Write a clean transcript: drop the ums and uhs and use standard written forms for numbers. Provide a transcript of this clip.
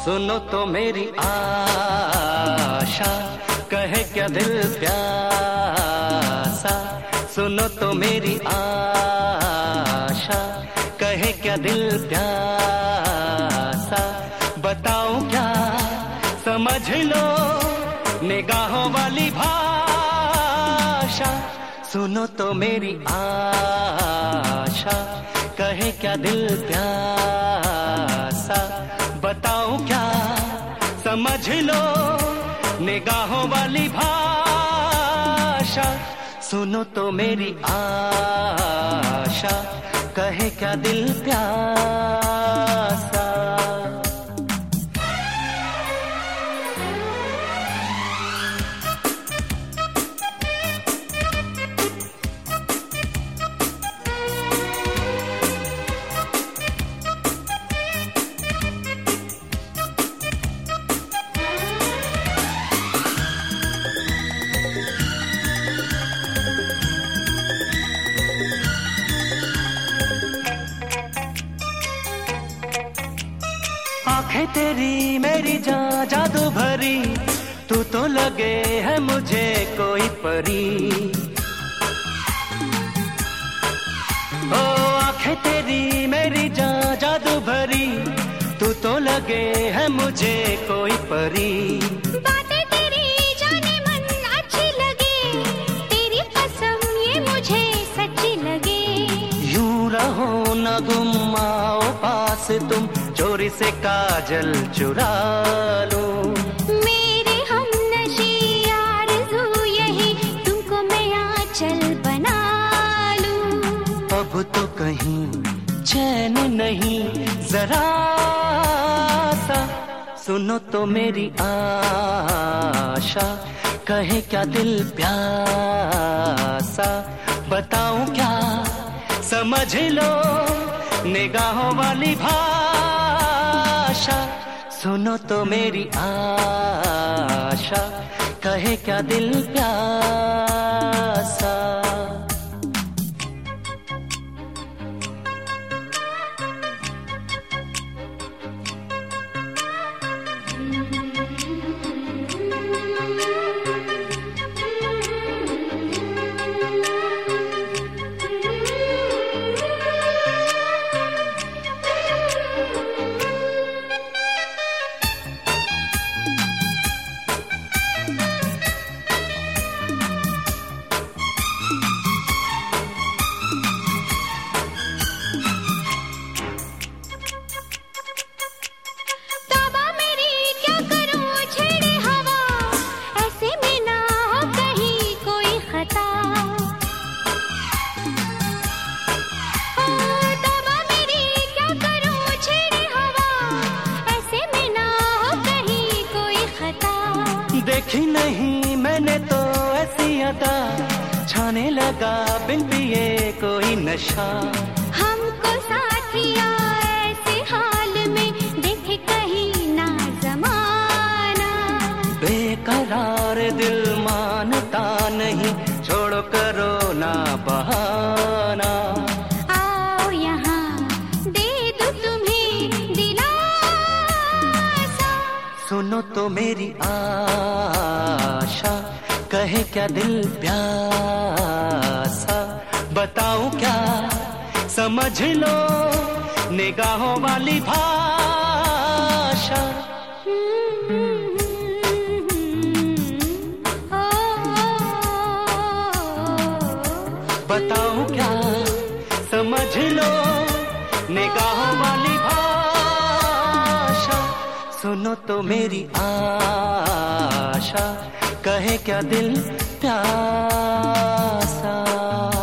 सुनो तो मेरी आशा, कहे क्या दिल प्यासा। सुनो तो मेरी आशा, कहे क्या दिल प्यासा। बताऊं क्या समझ लो निगाहों वाली भाषा। सुनो तो मेरी आशा, कहे क्या दिल प्यासा। बताऊं क्या समझ लो निगाहों वाली भाषा। सुनो तो मेरी आशा, कहे क्या दिल प्यासा। आंखें तेरी मेरी जादू भरी, तू तो लगे है मुझे कोई परी। ओ आंखें तेरी मेरी जादू भरी, तू तो लगे है मुझे कोई परी। बातें तेरी जाने मन अच्छी लगे, तेरी कसम ये मुझे सच्ची लगे। यूं रहो न गुम आओ पास तुम, चोरी से काजल चुरा लो। मेरे हमनशी आरज़ू यही, तुमको मैं आंचल बना लूं। अब तो कहीं चैन नहीं जरा सा। सुनो तो मेरी आशा, कहे क्या दिल प्यासा। बताऊं क्या समझ लो निगाहों वाली भाषा। सुनो तो मेरी आशा, कहे क्या दिल प्यासा। देखी नहीं मैंने तो ऐसी अदा, छाने लगा बिन पिए कोई नशा। हमको साथिया ऐसे हाल में देखे कहीं ना जमाना। बेकरार दिल मानता नहीं, छोड़ो करो ना बहाना। आओ यहाँ दे दूं तुम्हें दिलासा। सुनो तो मेरी आशा, कहे क्या दिल प्यासा। बताऊं क्या समझ लो निगाहों वाली भाषा। बताऊं क्या समझ लो निगाहों वाली भाषा। सुनो तो मेरी आशा, कहे क्या दिल प्यासा।